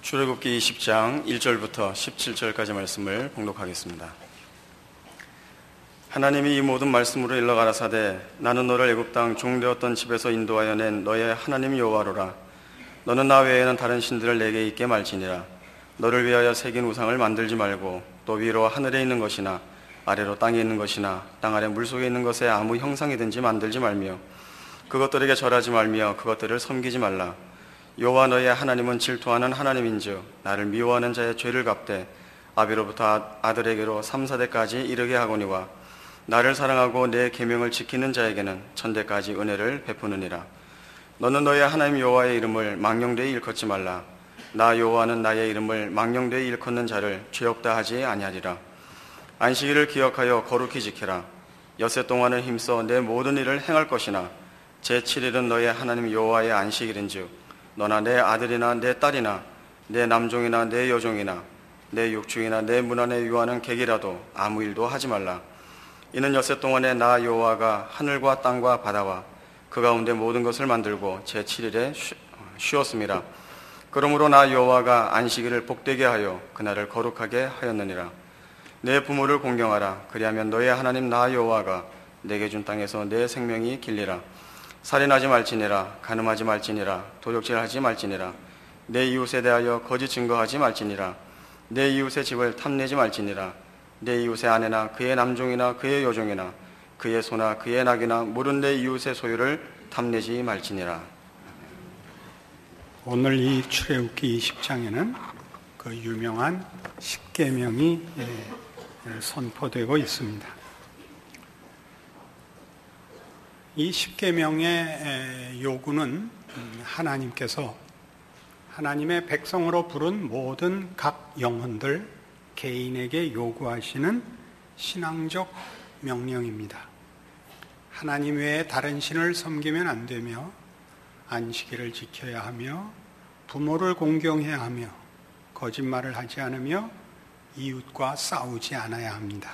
출애굽기 20장 1절부터 17절까지 말씀을 봉독하겠습니다. 하나님이 이 모든 말씀으로 일러 가라사대 나는 너를 애굽 땅 종되었던 집에서 인도하여 낸 너의 하나님 여호와로라. 너는 나 외에는 다른 신들을 내게 있게 말지니라. 너를 위하여 새긴 우상을 만들지 말고 또 위로 하늘에 있는 것이나 아래로 땅에 있는 것이나 땅 아래 물속에 있는 것에 아무 형상이든지 만들지 말며 그것들에게 절하지 말며 그것들을 섬기지 말라. 여호와 너의 하나님은 질투하는 하나님인즉 나를 미워하는 자의 죄를 갚되 아비로부터 아들에게로 3-4대까지 이르게 하거니와 나를 사랑하고 내 계명을 지키는 자에게는 천대까지 은혜를 베푸느니라. 너는 너의 하나님 여호와의 이름을 망령되이 일컫지 말라. 나 여호와는 나의 이름을 망령되이 일컫는 자를 죄 없다 하지 아니하리라. 안식일을 기억하여 거룩히 지키라. 엿새 동안을 힘써 내 모든 일을 행할 것이나 제7일은 너의 하나님 여호와의 안식일인즉 너나 내 아들이나 내 딸이나 내 남종이나 내 여종이나 내 육중이나 내 문 안에 유하는 객이라도 아무 일도 하지 말라. 이는 엿새 동안에 나 여호와가 하늘과 땅과 바다와 그 가운데 모든 것을 만들고 제7일에 쉬었음이라. 그러므로 나 여호와가 안식일을 복되게 하여 그날을 거룩하게 하였느니라. 내 부모를 공경하라. 그리하면 너의 하나님 나 여호와가 내게 준 땅에서 내 생명이 길리라. 살인하지 말지니라. 간음하지 말지니라. 도적질하지 말지니라. 내 이웃에 대하여 거짓 증거하지 말지니라. 내 이웃의 집을 탐내지 말지니라. 내 이웃의 아내나 그의 남종이나 그의 여종이나 그의 소나 그의 낙이나 모든 내 이웃의 소유를 탐내지 말지니라. 오늘 이 출애굽기 20장에는 그 유명한 십계명이 선포되고 있습니다. 이 십계명의 요구는 하나님께서 하나님의 백성으로 부른 모든 각 영혼들 개인에게 요구하시는 신앙적 명령입니다. 하나님 외에 다른 신을 섬기면 안 되며 안식일을 지켜야 하며 부모를 공경해야 하며 거짓말을 하지 않으며 이웃과 싸우지 않아야 합니다.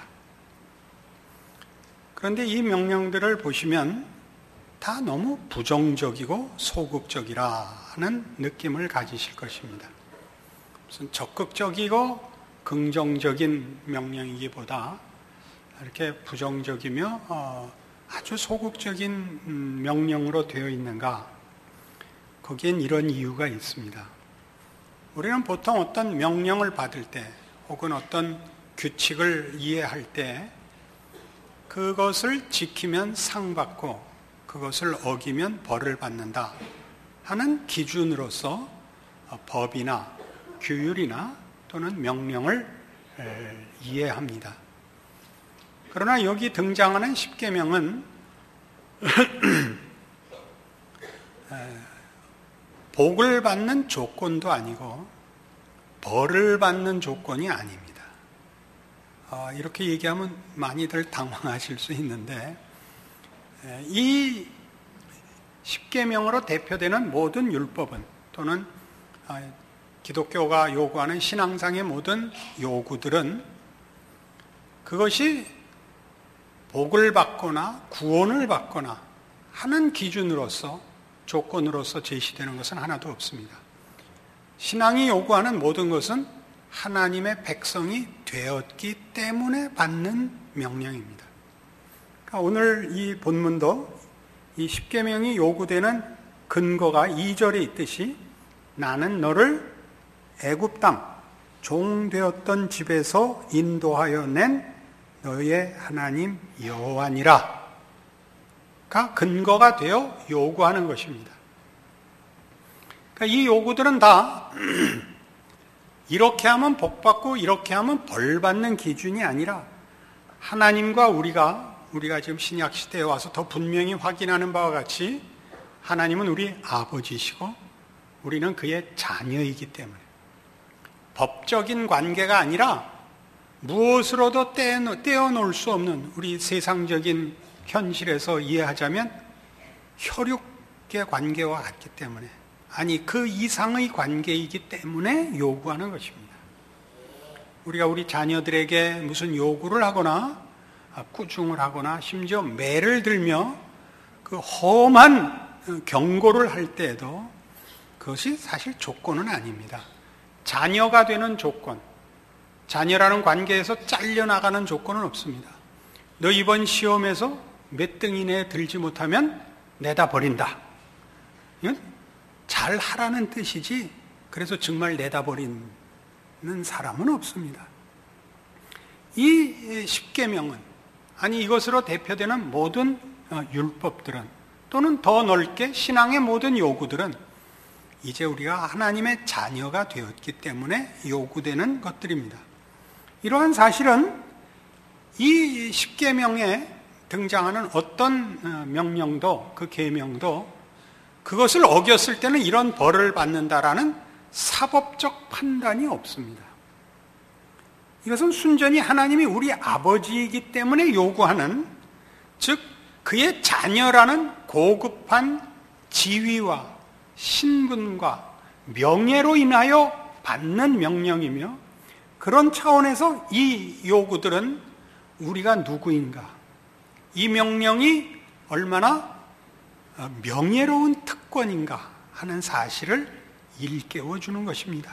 그런데 이 명령들을 보시면 다 너무 부정적이고 소극적이라는 느낌을 가지실 것입니다. 무슨 적극적이고 긍정적인 명령이기보다 이렇게 부정적이며 아주 소극적인 명령으로 되어 있는가? 거기엔 이런 이유가 있습니다. 우리는 보통 어떤 명령을 받을 때 혹은 어떤 규칙을 이해할 때 그것을 지키면 상 받고 그것을 어기면 벌을 받는다 하는 기준으로서 법이나 규율이나 또는 명령을 이해합니다. 그러나 여기 등장하는 십계명은 복을 받는 조건도 아니고 벌을 받는 조건이 아닙니다. 이렇게 얘기하면 많이들 당황하실 수 있는데 이 십계명으로 대표되는 모든 율법은 또는 기독교가 요구하는 신앙상의 모든 요구들은 그것이 복을 받거나 구원을 받거나 하는 기준으로서 조건으로서 제시되는 것은 하나도 없습니다. 신앙이 요구하는 모든 것은 하나님의 백성이 되었기 때문에 받는 명령입니다. 그러니까 오늘 이 본문도 이 십계명이 요구되는 근거가 2절에 있듯이 나는 너를 애굽 땅 종되었던 집에서 인도하여 낸 너의 하나님 여호와니라 가 근거가 되어 요구하는 것입니다. 그러니까 이 요구들은 다 이렇게 하면 복 받고 이렇게 하면 벌 받는 기준이 아니라 하나님과 우리가 지금 신약 시대에 와서 더 분명히 확인하는 바와 같이 하나님은 우리 아버지시고 우리는 그의 자녀이기 때문에 법적인 관계가 아니라 무엇으로도 떼어놓을 수 없는 우리 세상적인 현실에서 이해하자면 혈육의 관계와 같기 때문에 아니 그 이상의 관계이기 때문에 요구하는 것입니다. 우리가 우리 자녀들에게 무슨 요구를 하거나 꾸중을 하거나 심지어 매를 들며 그 험한 경고를 할 때에도 그것이 사실 조건은 아닙니다. 자녀가 되는 조건, 자녀라는 관계에서 잘려나가는 조건은 없습니다. 너 이번 시험에서 몇 등 이내에 들지 못하면 내다 버린다. 이건 잘 하라는 뜻이지, 그래서 정말 내다 버리는 사람은 없습니다. 이 십계명은, 아니 이것으로 대표되는 모든 율법들은, 또는 더 넓게 신앙의 모든 요구들은 이제 우리가 하나님의 자녀가 되었기 때문에 요구되는 것들입니다. 이러한 사실은 이 십계명에 등장하는 어떤 명령도, 그 계명도 그것을 어겼을 때는 이런 벌을 받는다라는 사법적 판단이 없습니다. 이것은 순전히 하나님이 우리 아버지이기 때문에 요구하는, 즉 그의 자녀라는 고급한 지위와 신분과 명예로 인하여 받는 명령이며, 그런 차원에서 이 요구들은 우리가 누구인가, 이 명령이 얼마나 명예로운 특권인가 하는 사실을 일깨워주는 것입니다.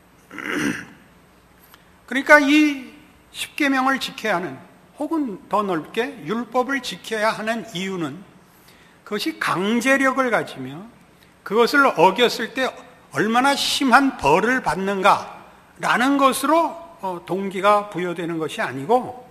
그러니까 이 십계명을 지켜야 하는, 혹은 더 넓게 율법을 지켜야 하는 이유는 그것이 강제력을 가지며 그것을 어겼을 때 얼마나 심한 벌을 받는가라는 것으로 동기가 부여되는 것이 아니고,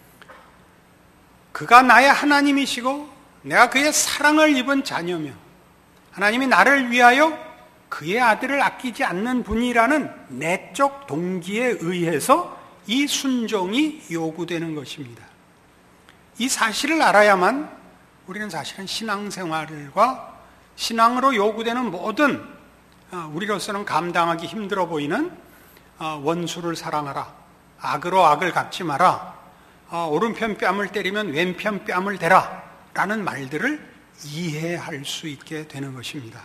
그가 나의 하나님이시고 내가 그의 사랑을 입은 자녀며 하나님이 나를 위하여 그의 아들을 아끼지 않는 분이라는 내적 동기에 의해서 이 순종이 요구되는 것입니다. 이 사실을 알아야만 우리는 사실은 신앙생활과 신앙으로 요구되는 모든, 우리로서는 감당하기 힘들어 보이는 원수를 사랑하라, 악으로 악을 갚지 마라, 오른편 뺨을 때리면 왼편 뺨을 대라 라는 말들을 이해할 수 있게 되는 것입니다.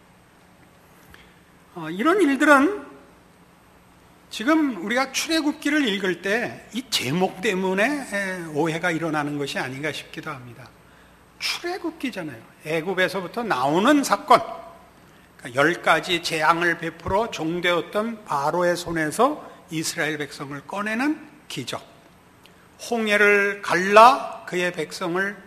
이런 일들은 지금 우리가 출애굽기를 읽을 때 이 제목 때문에 오해가 일어나는 것이 아닌가 싶기도 합니다. 출애굽기잖아요. 애굽에서부터 나오는 사건, 10가지 재앙을 베풀어 종되었던 바로의 손에서 이스라엘 백성을 꺼내는 기적, 홍해를 갈라 그의 백성을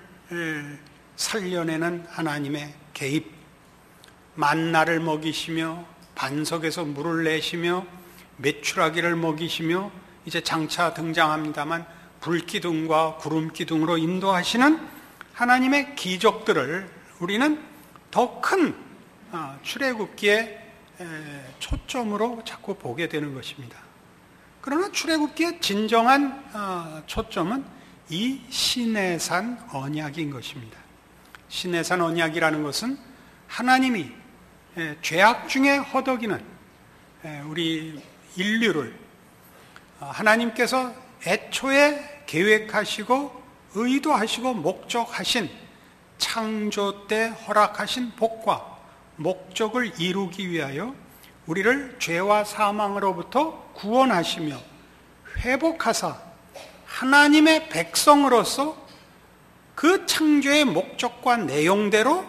살려내는 하나님의 개입, 만나를 먹이시며 반석에서 물을 내시며 메추라기를 먹이시며, 이제 장차 등장합니다만 불기둥과 구름기둥으로 인도하시는 하나님의 기적들을 우리는 더 큰 출애굽기의 초점으로 자꾸 보게 되는 것입니다. 그러나 출애굽기의 진정한 초점은 이 시내산 언약인 것입니다. 시내산 언약이라는 것은 하나님이 죄악 중에 허덕이는 우리 인류를 하나님께서 애초에 계획하시고 의도하시고 목적하신, 창조 때 허락하신 복과 목적을 이루기 위하여 우리를 죄와 사망으로부터 구원하시며 회복하사 하나님의 백성으로서 그 창조의 목적과 내용대로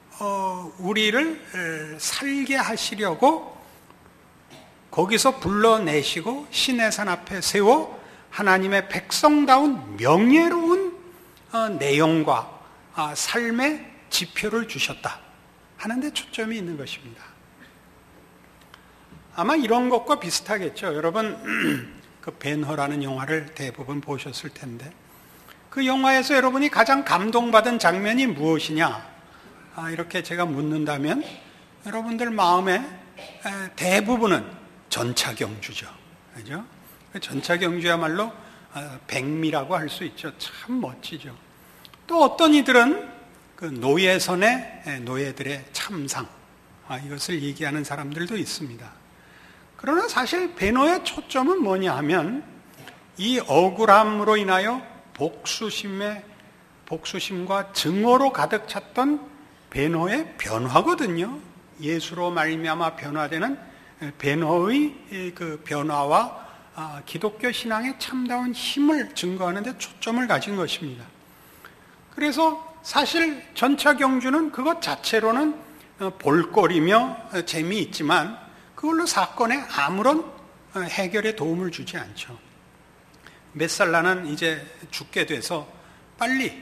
우리를 살게 하시려고 거기서 불러내시고 시내산 앞에 세워 하나님의 백성다운 명예로운 내용과 삶의 지표를 주셨다 하는 데 초점이 있는 것입니다. 아마 이런 것과 비슷하겠죠. 여러분 그 벤허라는 영화를 대부분 보셨을 텐데, 그 영화에서 여러분이 가장 감동받은 장면이 무엇이냐, 이렇게 제가 묻는다면 여러분들 마음에 대부분은 전차경주죠. 그죠? 전차경주야말로 백미라고 할 수 있죠. 참 멋지죠. 또 어떤 이들은 그 노예선의 노예들의 참상, 이것을 얘기하는 사람들도 있습니다. 그러나 사실 벤허의 초점은 뭐냐 하면 이 억울함으로 인하여 복수심과 증오로 가득 찼던 벤허의 변화거든요. 예수로 말미암아 변화되는 벤허의 그 변화와 기독교 신앙의 참다운 힘을 증거하는 데 초점을 가진 것입니다. 그래서 사실 전차경주는 그것 자체로는 볼거리며 재미있지만 그걸로 사건에 아무런 해결에 도움을 주지 않죠. 벳살라는 이제 죽게 돼서 빨리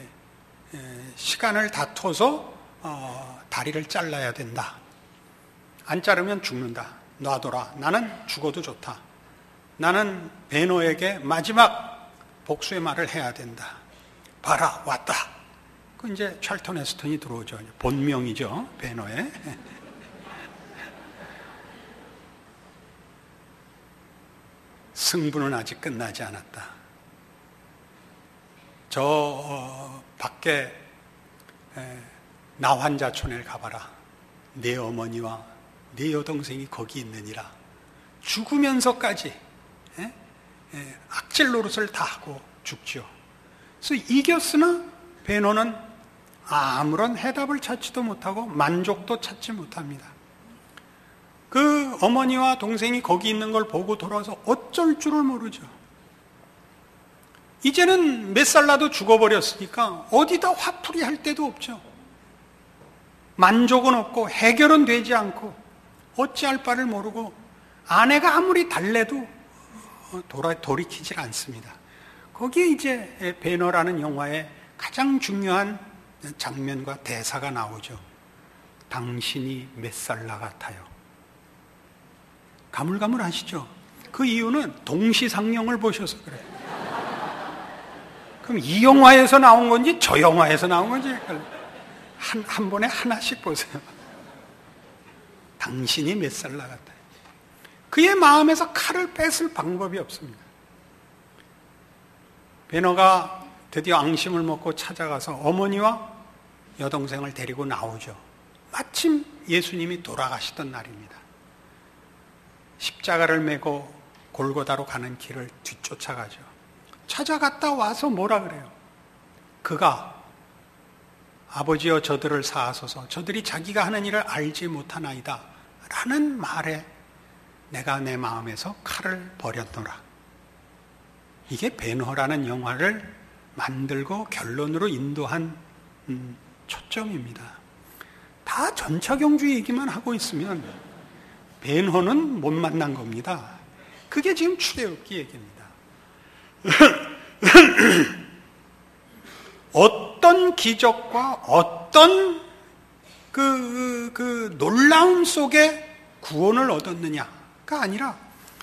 시간을 다퉈서 다리를 잘라야 된다. 안 자르면 죽는다. 놔둬라. 나는 죽어도 좋다. 나는 베노에게 마지막 복수의 말을 해야 된다. 봐라, 왔다. 그 이제 찰턴 헤스턴이 들어오죠. 본명이죠, 베노의. 승부는 아직 끝나지 않았다. 밖에 나환자촌에 가봐라. 내 어머니와 내 여동생이 거기 있느니라. 죽으면서까지 악질 노릇을 다 하고 죽죠. 그래서 이겼으나 베노는 아무런 해답을 찾지도 못하고 만족도 찾지 못합니다. 그 어머니와 동생이 거기 있는 걸 보고 돌아와서 어쩔 줄을 모르죠. 이제는 맷살라도 죽어버렸으니까 어디다 화풀이 할 데도 없죠. 만족은 없고 해결은 되지 않고 어찌할 바를 모르고 아내가 아무리 달래도 돌이키질 않습니다. 거기에 이제 베너라는 영화의 가장 중요한 장면과 대사가 나오죠. 당신이 맷살라 같아요. 가물가물하시죠? 그 이유는 동시상영을 보셔서 그래요. 그럼 이 영화에서 나온 건지 저 영화에서 나온 건지 한 번에 하나씩 보세요. 당신이 맷살라 같아요. 그의 마음에서 칼을 뺏을 방법이 없습니다. 베너가 드디어 앙심을 먹고 찾아가서 어머니와 여동생을 데리고 나오죠. 마침 예수님이 돌아가시던 날입니다. 십자가를 메고 골고다로 가는 길을 뒤쫓아가죠. 찾아갔다 와서 뭐라 그래요? 그가 아버지여 저들을 사하소서 저들이 자기가 하는 일을 알지 못하나이다 라는 말에 내가 내 마음에서 칼을 버렸노라. 이게 베너라는 영화를 만들고 결론으로 인도한 초점입니다. 다 전차경주 얘기만 하고 있으면 베너는 못 만난 겁니다. 그게 지금 출애굽기 얘기입니다. 어떤 기적과 어떤 그 놀라움 속에 구원을 얻었느냐가 아니라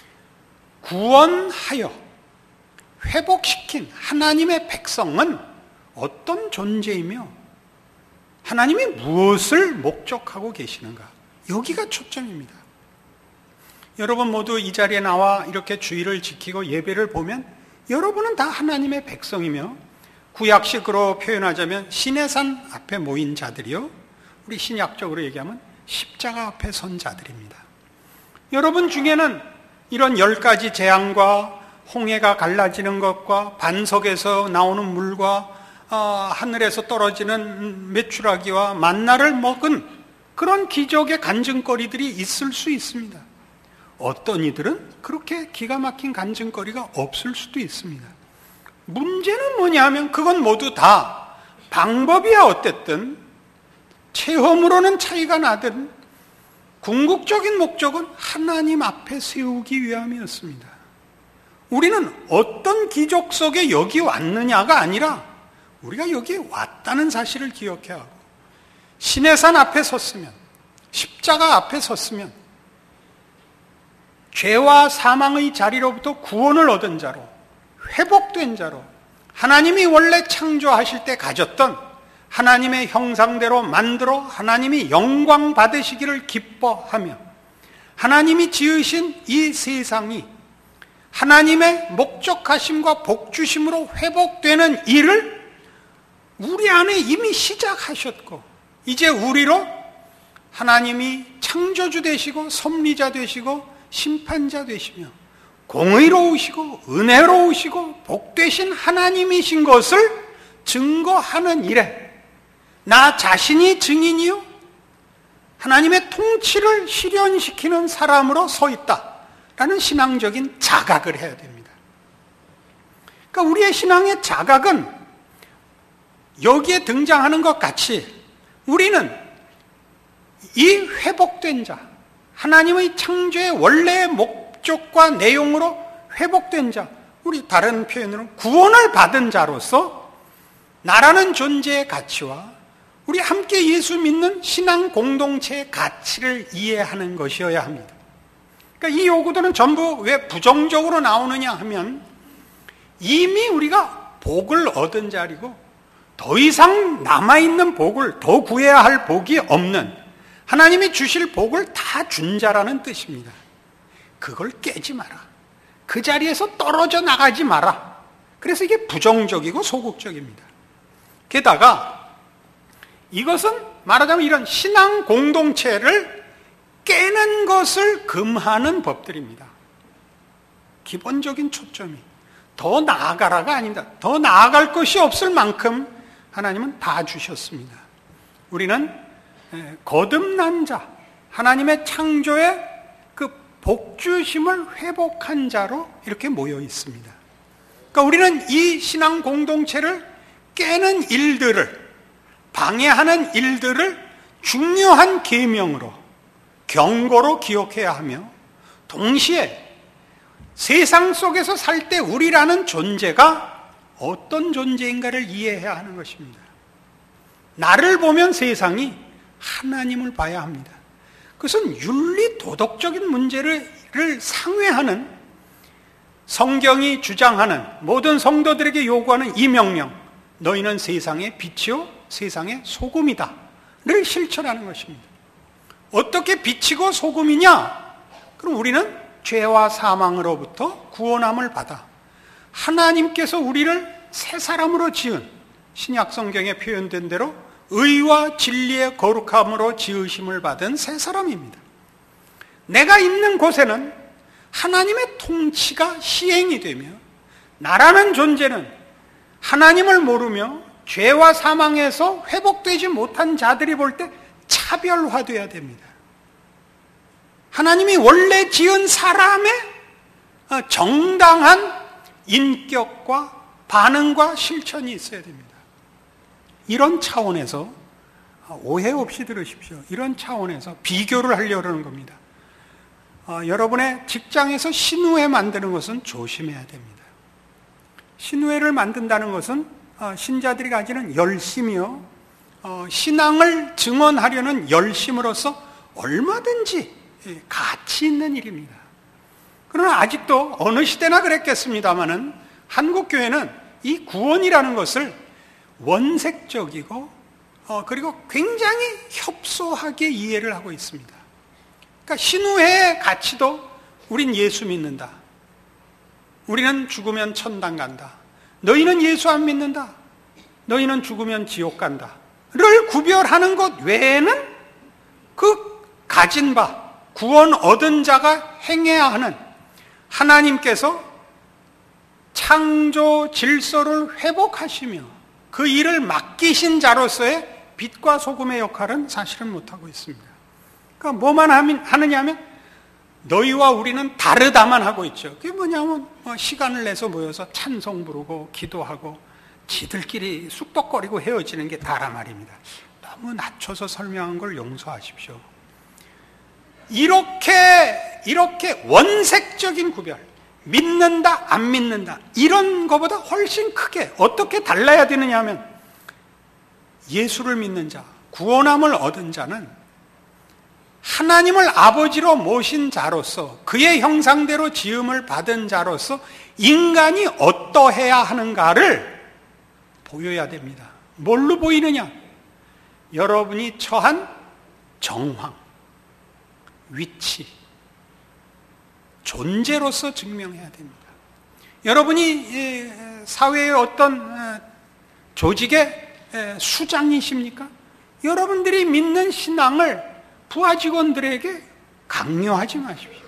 구원하여 회복시킨 하나님의 백성은 어떤 존재이며 하나님이 무엇을 목적하고 계시는가, 여기가 초점입니다. 여러분 모두 이 자리에 나와 이렇게 주의를 지키고 예배를 보면 여러분은 다 하나님의 백성이며 구약식으로 표현하자면 시내산 앞에 모인 자들이요, 우리 신약적으로 얘기하면 십자가 앞에 선 자들입니다. 여러분 중에는 이런 10가지 재앙과 홍해가 갈라지는 것과 반석에서 나오는 물과 하늘에서 떨어지는 메추라기와 만나를 먹은 그런 기적의 간증거리들이 있을 수 있습니다. 어떤 이들은 그렇게 기가 막힌 간증거리가 없을 수도 있습니다. 문제는 뭐냐 하면 그건 모두 다 방법이야 어땠든 체험으로는 차이가 나든 궁극적인 목적은 하나님 앞에 세우기 위함이었습니다. 우리는 어떤 기적 속에 여기 왔느냐가 아니라 우리가 여기 왔다는 사실을 기억해야 하고, 시내산 앞에 섰으면, 십자가 앞에 섰으면 죄와 사망의 자리로부터 구원을 얻은 자로, 회복된 자로, 하나님이 원래 창조하실 때 가졌던 하나님의 형상대로 만들어 하나님이 영광 받으시기를 기뻐하며 하나님이 지으신 이 세상이 하나님의 목적하심과 복주심으로 회복되는 일을 우리 안에 이미 시작하셨고, 이제 우리로 하나님이 창조주 되시고 섭리자 되시고 심판자 되시며 공의로우시고 은혜로우시고 복되신 하나님이신 것을 증거하는 일에 나 자신이 증인이요 하나님의 통치를 실현시키는 사람으로 서 있다라는 신앙적인 자각을 해야 됩니다. 그러니까 우리의 신앙의 자각은 여기에 등장하는 것 같이 우리는 이 회복된 자, 하나님의 창조의 원래의 목적과 내용으로 회복된 자, 우리 다른 표현으로 구원을 받은 자로서 나라는 존재의 가치와 우리 함께 예수 믿는 신앙 공동체의 가치를 이해하는 것이어야 합니다. 그러니까 이 요구들은 전부 왜 부정적으로 나오느냐 하면 이미 우리가 복을 얻은 자리고 더 이상 남아있는 복을 더 구해야 할 복이 없는 하나님이 주실 복을 다 준 자라는 뜻입니다. 그걸 깨지 마라. 그 자리에서 떨어져 나가지 마라. 그래서 이게 부정적이고 소극적입니다. 게다가 이것은 말하자면 이런 신앙 공동체를 깨는 것을 금하는 법들입니다. 기본적인 초점이 더 나아가라가 아닙니다. 더 나아갈 것이 없을 만큼 하나님은 다 주셨습니다. 우리는 거듭난 자, 하나님의 창조의 그 복주심을 회복한 자로 이렇게 모여 있습니다. 그러니까 우리는 이 신앙 공동체를 깨는 일들을, 방해하는 일들을 중요한 계명으로, 경고로 기억해야 하며 동시에 세상 속에서 살 때 우리라는 존재가 어떤 존재인가를 이해해야 하는 것입니다. 나를 보면 세상이 하나님을 봐야 합니다. 그것은 윤리 도덕적인 문제를 상회하는 성경이 주장하는 모든 성도들에게 요구하는 이 명령, 너희는 세상의 빛이요 세상의 소금이다 를 실천하는 것입니다. 어떻게 빛이고 소금이냐? 그럼 우리는 죄와 사망으로부터 구원함을 받아 하나님께서 우리를 새 사람으로 지은, 신약 성경에 표현된 대로 의와 진리의 거룩함으로 지으심을 받은 새 사람입니다. 내가 있는 곳에는 하나님의 통치가 시행이 되며 나라는 존재는 하나님을 모르며 죄와 사망에서 회복되지 못한 자들이 볼 때 차별화되어야 됩니다. 하나님이 원래 지은 사람의 정당한 인격과 반응과 실천이 있어야 됩니다. 이런 차원에서 오해 없이 들으십시오. 이런 차원에서 비교를 하려고 하는 겁니다. 여러분의 직장에서 신우회 만드는 것은 조심해야 됩니다. 신우회를 만든다는 것은 신자들이 가지는 열심이요, 신앙을 증언하려는 열심으로서 얼마든지 가치 있는 일입니다. 그러나 아직도 어느 시대나 그랬겠습니다마는 한국 교회는 이 구원이라는 것을 원색적이고 그리고 굉장히 협소하게 이해를 하고 있습니다. 그러니까 신우회의 가치도 우린 예수 믿는다. 우리는 죽으면 천당 간다. 너희는 예수 안 믿는다. 너희는 죽으면 지옥 간다. 를 구별하는 것 외에는 그 가진 바, 구원 얻은 자가 행해야 하는 하나님께서 창조 질서를 회복하시며 그 일을 맡기신 자로서의 빛과 소금의 역할은 사실은 못하고 있습니다. 그러니까 뭐만 하느냐 하면 너희와 우리는 다르다만 하고 있죠. 그게 뭐냐면 시간을 내서 모여서 찬송 부르고 기도하고 지들끼리 쑥덕거리고 헤어지는 게 다라 말입니다. 너무 낮춰서 설명한 걸 용서하십시오. 이렇게 원색적인 구별, 믿는다 안 믿는다 이런 것보다 훨씬 크게 어떻게 달라야 되느냐 하면 예수를 믿는 자, 구원함을 얻은 자는 하나님을 아버지로 모신 자로서 그의 형상대로 지음을 받은 자로서 인간이 어떠해야 하는가를 보여야 됩니다. 뭘로 보이느냐? 여러분이 처한 정황, 위치, 존재로서 증명해야 됩니다. 여러분이 사회의 어떤 조직의 수장이십니까? 여러분들이 믿는 신앙을 부하 직원들에게 강요하지 마십시오.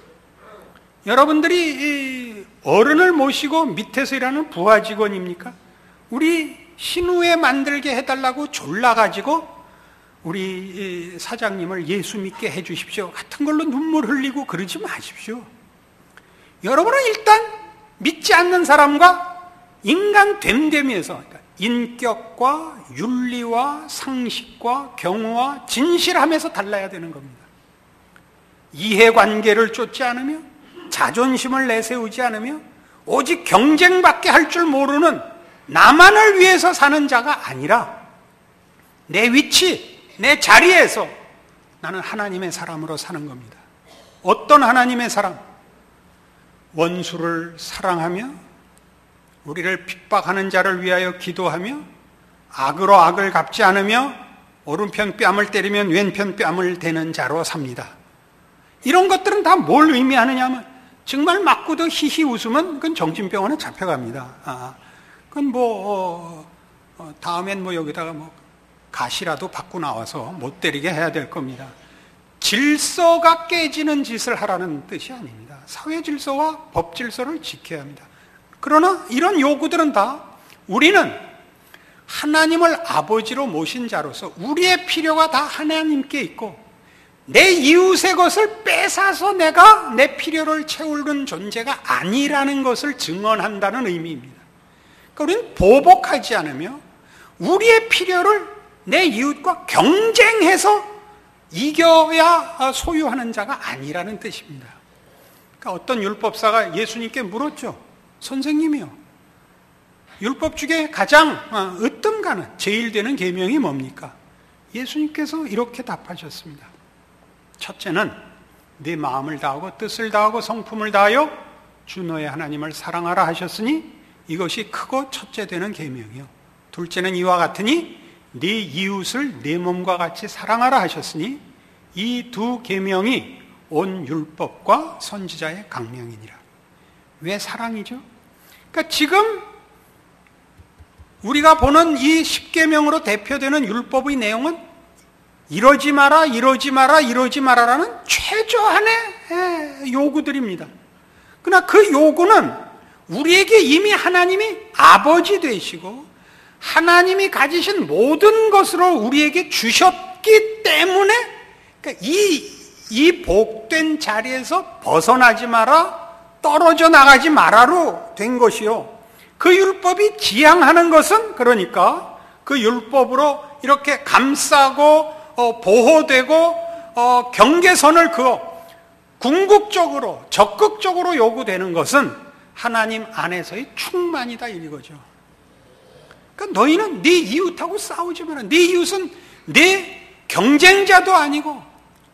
여러분들이 어른을 모시고 밑에서 일하는 부하 직원입니까? 우리 신우회 만들게 해달라고 졸라가지고 우리 사장님을 예수 믿게 해주십시오 같은 걸로 눈물 흘리고 그러지 마십시오. 여러분은 일단 믿지 않는 사람과 인간 됨됨이에서, 그러니까 인격과 윤리와 상식과 경우와 진실함에서 달라야 되는 겁니다. 이해관계를 쫓지 않으며 자존심을 내세우지 않으며 오직 경쟁밖에 할 줄 모르는 나만을 위해서 사는 자가 아니라 내 위치, 내 자리에서 나는 하나님의 사람으로 사는 겁니다. 어떤 하나님의 사람? 원수를 사랑하며 우리를 핍박하는 자를 위하여 기도하며 악으로 악을 갚지 않으며 오른편 뺨을 때리면 왼편 뺨을 대는 자로 삽니다. 이런 것들은 다 뭘 의미하느냐 하면 정말 맞고도 히히 웃으면 그건 정신병원에 잡혀갑니다. 그건 다음엔 여기다가 가시라도 받고 나와서 못 때리게 해야 될 겁니다. 질서가 깨지는 짓을 하라는 뜻이 아닙니다. 사회 질서와 법 질서를 지켜야 합니다. 그러나 이런 요구들은 다 우리는 하나님을 아버지로 모신 자로서 우리의 필요가 다 하나님께 있고 내 이웃의 것을 뺏어서 내가 내 필요를 채우는 존재가 아니라는 것을 증언한다는 의미입니다. 그러니까 우리는 보복하지 않으며 우리의 필요를 내 이웃과 경쟁해서 이겨야 소유하는 자가 아니라는 뜻입니다. 그러니까 어떤 율법사가 예수님께 물었죠. 선생님이요, 율법 중에 가장 으뜸가는 제일 되는 계명이 뭡니까? 예수님께서 이렇게 답하셨습니다. 첫째는 네 마음을 다하고 뜻을 다하고 성품을 다하여 주 너의 하나님을 사랑하라 하셨으니 이것이 크고 첫째 되는 계명이요. 둘째는 이와 같으니 네 이웃을 네 몸과 같이 사랑하라 하셨으니 이 두 계명이 온 율법과 선지자의 강령이니라. 왜 사랑이죠? 그러니까 지금 우리가 보는 이 10계명으로 대표되는 율법의 내용은 이러지 마라, 이러지 마라, 이러지 마라라는 최저한의 요구들입니다. 그러나 그 요구는 우리에게 이미 하나님이 아버지 되시고 하나님이 가지신 모든 것으로 우리에게 주셨기 때문에 그러니까 이 복된 자리에서 벗어나지 마라, 떨어져 나가지 마라로 된 것이요. 그 율법이 지향하는 것은 그러니까 그 율법으로 이렇게 감싸고 보호되고 경계선을 그어 궁극적으로 적극적으로 요구되는 것은 하나님 안에서의 충만이다 이거죠. 그러니까 너희는 네 이웃하고 싸우지 마라. 네 이웃은 네 경쟁자도 아니고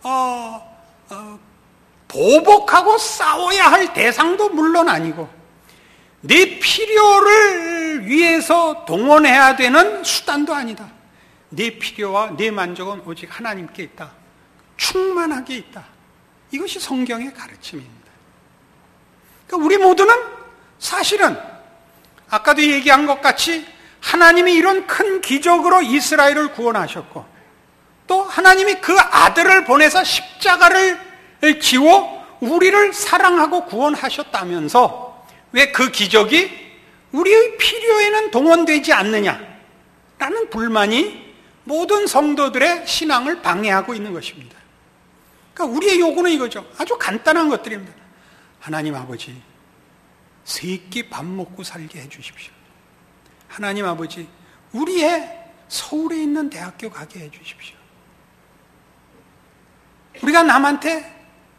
보복하고 싸워야 할 대상도 물론 아니고 네 필요를 위해서 동원해야 되는 수단도 아니다. 네 필요와 네 만족은 오직 하나님께 있다. 충만하게 있다. 이것이 성경의 가르침입니다. 그러니까 우리 모두는 사실은 아까도 얘기한 것 같이 하나님이 이런 큰 기적으로 이스라엘을 구원하셨고 또 하나님이 그 아들을 보내서 십자가를 지워 우리를 사랑하고 구원하셨다면서 왜 그 기적이 우리의 필요에는 동원되지 않느냐라는 불만이 모든 성도들의 신앙을 방해하고 있는 것입니다. 그러니까 우리의 요구는 이거죠. 아주 간단한 것들입니다. 하나님 아버지, 세 끼 밥 먹고 살게 해주십시오. 하나님 아버지, 우리의 서울에 있는 대학교 가게 해주십시오. 우리가 남한테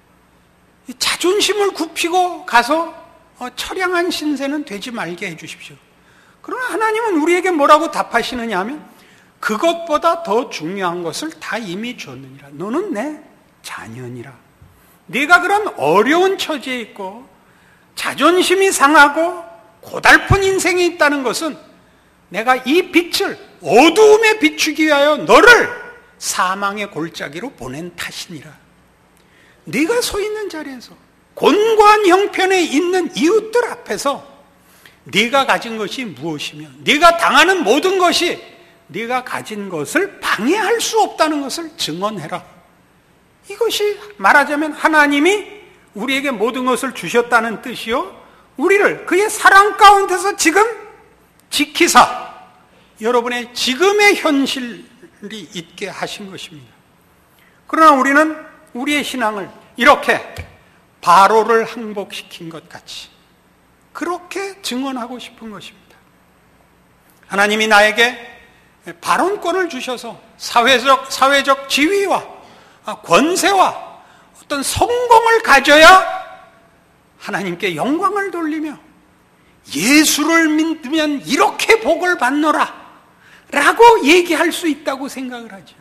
자존심을 굽히고 가서 처량한 신세는 되지 말게 해주십시오. 그러나 하나님은 우리에게 뭐라고 답하시느냐 하면 그것보다 더 중요한 것을 다 이미 줬느니라. 너는 내 자녀니라. 네가 그런 어려운 처지에 있고 자존심이 상하고 고달픈 인생에 있다는 것은 내가 이 빛을 어두움에 비추기 위하여 너를 사망의 골짜기로 보낸 탓이니라. 네가 서 있는 자리에서 곤고한 형편에 있는 이웃들 앞에서 네가 가진 것이 무엇이며 네가 당하는 모든 것이 네가 가진 것을 방해할 수 없다는 것을 증언해라. 이것이 말하자면 하나님이 우리에게 모든 것을 주셨다는 뜻이요, 우리를 그의 사랑 가운데서 지금 지키사 여러분의 지금의 현실이 있게 하신 것입니다. 그러나 우리는 우리의 신앙을 이렇게 바로를 항복시킨 것 같이 그렇게 증언하고 싶은 것입니다. 하나님이 나에게 발언권을 주셔서 사회적 지위와 권세와 어떤 성공을 가져야 하나님께 영광을 돌리며 예수를 믿으면 이렇게 복을 받노라 라고 얘기할 수 있다고 생각을 하죠.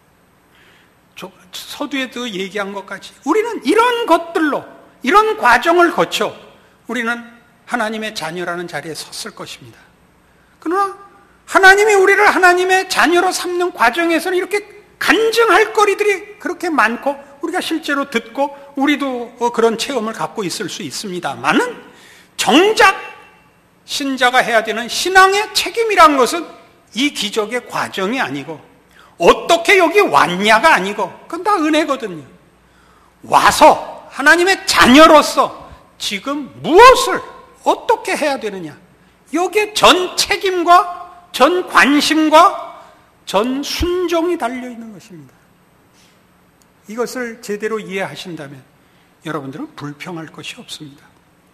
서두에도 얘기한 것 같이 우리는 이런 것들로, 이런 과정을 거쳐 우리는 하나님의 자녀라는 자리에 섰을 것입니다. 그러나 하나님이 우리를 하나님의 자녀로 삼는 과정에서는 이렇게 간증할 거리들이 그렇게 많고 우리가 실제로 듣고 우리도 그런 체험을 갖고 있을 수 있습니다만은 정작 신자가 해야 되는 신앙의 책임이란 것은 이 기적의 과정이 아니고 어떻게 여기 왔냐가 아니고 그건 다 은혜거든요. 와서 하나님의 자녀로서 지금 무엇을 어떻게 해야 되느냐, 여기에 전 책임과 전 관심과 전 순종이 달려있는 것입니다. 이것을 제대로 이해하신다면 여러분들은 불평할 것이 없습니다.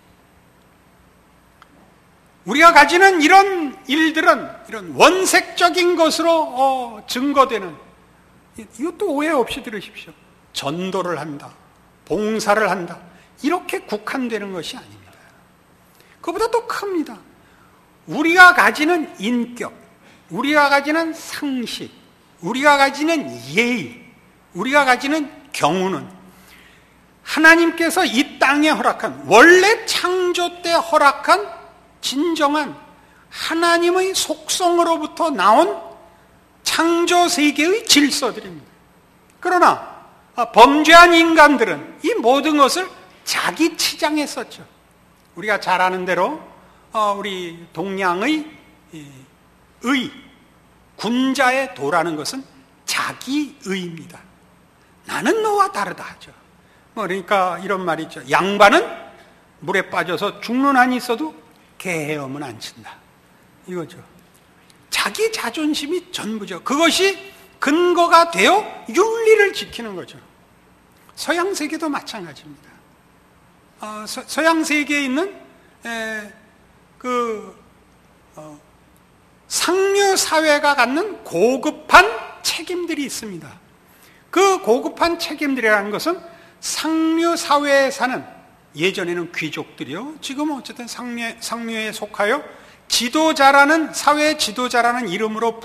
우리가 가지는 이런 일들은 이런 원색적인 것으로 증거되는, 이것도 오해 없이 들으십시오. 전도를 한다, 봉사를 한다, 이렇게 국한되는 것이 아닙니다. 그보다 더 큽니다. 우리가 가지는 인격, 우리가 가지는 상식, 우리가 가지는 예의, 우리가 가지는 경우는 하나님께서 이 땅에 허락한, 원래 창조 때 허락한 진정한 하나님의 속성으로부터 나온 창조 세계의 질서들입니다. 그러나 범죄한 인간들은 이 모든 것을 자기 치장에 썼죠. 우리가 잘 아는 대로 우리 동양의 의, 군자의 도라는 것은 자기의입니다. 나는 너와 다르다 하죠. 그러니까 이런 말이죠. 양반은 물에 빠져서 죽는 한이 있어도 개 헤엄은 안 친다, 이거죠. 자기 자존심이 전부죠. 그것이 근거가 되어 윤리를 지키는 거죠. 서양 세계도 마찬가지입니다. 서양 세계에 있는 상류 사회가 갖는 고급한 책임들이 있습니다. 그 고급한 책임들이라는 것은 상류 사회에 사는, 예전에는 귀족들이요, 지금은 어쨌든 상류에 속하여 지도자라는, 사회 지도자라는 이름으로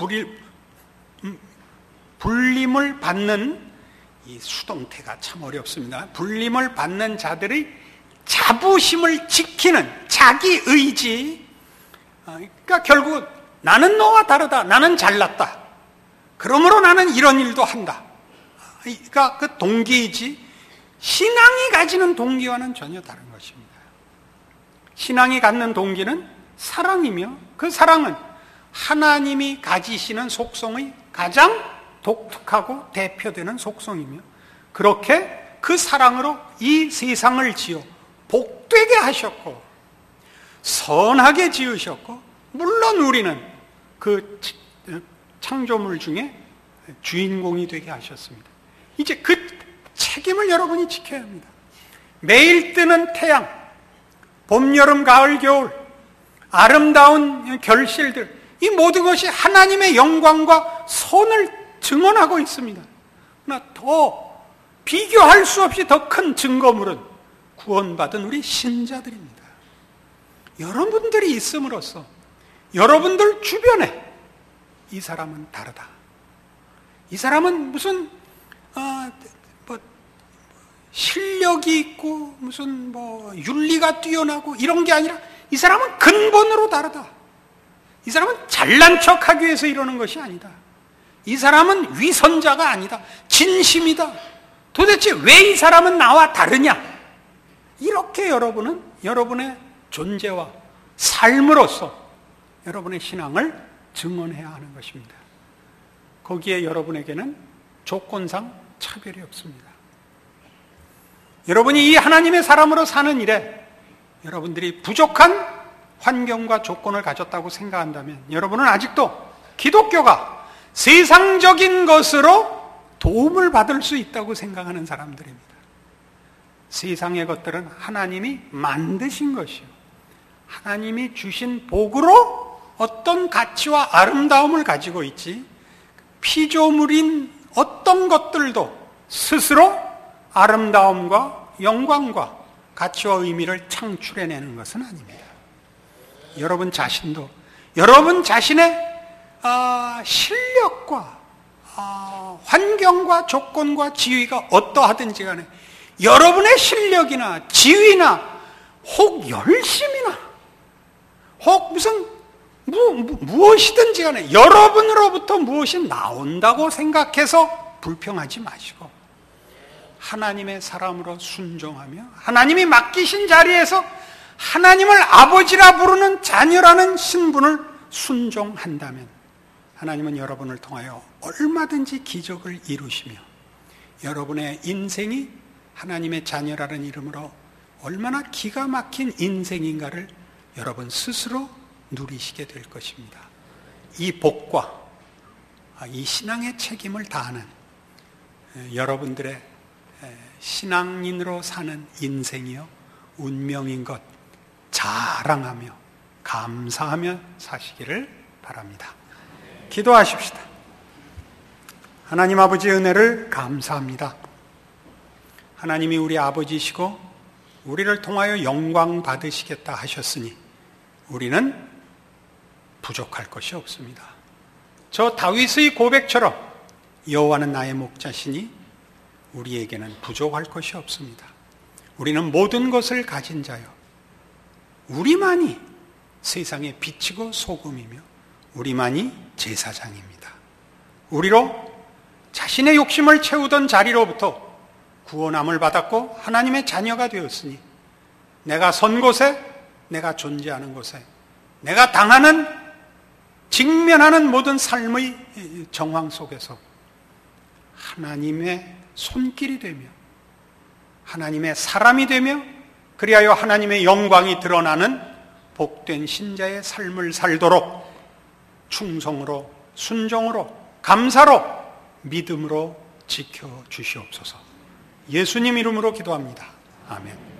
불림을 받는, 이 수동태가 참 어렵습니다. 불림을 받는 자들의 자부심을 지키는 자기 의지. 그러니까 결국 나는 너와 다르다, 나는 잘났다, 그러므로 나는 이런 일도 한다. 그러니까 그 동기이지, 신앙이 가지는 동기와는 전혀 다른 것입니다. 신앙이 갖는 동기는 사랑이며, 그 사랑은 하나님이 가지시는 속성의 가장 독특하고 대표되는 속성이며, 그렇게 그 사랑으로 이 세상을 지어 복되게 하셨고 선하게 지으셨고, 물론 우리는 그 창조물 중에 주인공이 되게 하셨습니다. 이제 그 책임을 여러분이 지켜야 합니다. 매일 뜨는 태양, 봄, 여름, 가을, 겨울, 아름다운 결실들, 이 모든 것이 하나님의 영광과 선을 증언하고 있습니다. 그러나 더 비교할 수 없이 더 큰 증거물은 구원받은 우리 신자들입니다. 여러분들이 있음으로써 여러분들 주변에 이 사람은 다르다, 이 사람은 무슨 실력이 있고 무슨 윤리가 뛰어나고 이런 게 아니라 이 사람은 근본으로 다르다. 이 사람은 잘난 척하기 위해서 이러는 것이 아니다. 이 사람은 위선자가 아니다, 진심이다. 도대체 왜 이 사람은 나와 다르냐? 이렇게 여러분은 여러분의 존재와 삶으로서 여러분의 신앙을 증언해야 하는 것입니다. 거기에 여러분에게는 조건상 차별이 없습니다. 여러분이 이 하나님의 사람으로 사는 일에 여러분들이 부족한 환경과 조건을 가졌다고 생각한다면 여러분은 아직도 기독교가 세상적인 것으로 도움을 받을 수 있다고 생각하는 사람들입니다. 세상의 것들은 하나님이 만드신 것이요, 하나님이 주신 복으로 어떤 가치와 아름다움을 가지고 있지, 피조물인 어떤 것들도 스스로 아름다움과 영광과 가치와 의미를 창출해내는 것은 아닙니다. 여러분 자신도 여러분 자신의 실력과 환경과 조건과 지위가 어떠하든지 간에 여러분의 실력이나 지위나 혹 열심이나 혹 무슨 무엇이든지 간에 여러분으로부터 무엇이 나온다고 생각해서 불평하지 마시고 하나님의 사람으로 순종하며 하나님이 맡기신 자리에서 하나님을 아버지라 부르는 자녀라는 신분을 순종한다면 하나님은 여러분을 통하여 얼마든지 기적을 이루시며 여러분의 인생이 하나님의 자녀라는 이름으로 얼마나 기가 막힌 인생인가를 여러분 스스로 누리시게 될 것입니다. 이 복과 이 신앙의 책임을 다하는 여러분들의 신앙인으로 사는 인생이요 운명인 것 자랑하며 감사하며 사시기를 바랍니다. 기도하십시다. 하나님 아버지의 은혜를 감사합니다. 하나님이 우리 아버지시고 우리를 통하여 영광 받으시겠다 하셨으니 우리는 부족할 것이 없습니다. 저 다윗의 고백처럼 여호와는 나의 목자시니 우리에게는 부족할 것이 없습니다. 우리는 모든 것을 가진 자요 우리만이 세상의 빛이고 소금이며 우리만이 제사장입니다. 우리로 자신의 욕심을 채우던 자리로부터 구원함을 받았고 하나님의 자녀가 되었으니 내가 선 곳에 내가 존재하는 곳에 내가 당하는 직면하는 모든 삶의 정황 속에서 하나님의 손길이 되며 하나님의 사람이 되며 그리하여 하나님의 영광이 드러나는 복된 신자의 삶을 살도록 충성으로 순종으로 감사로 믿음으로 지켜주시옵소서. 예수님 이름으로 기도합니다. 아멘.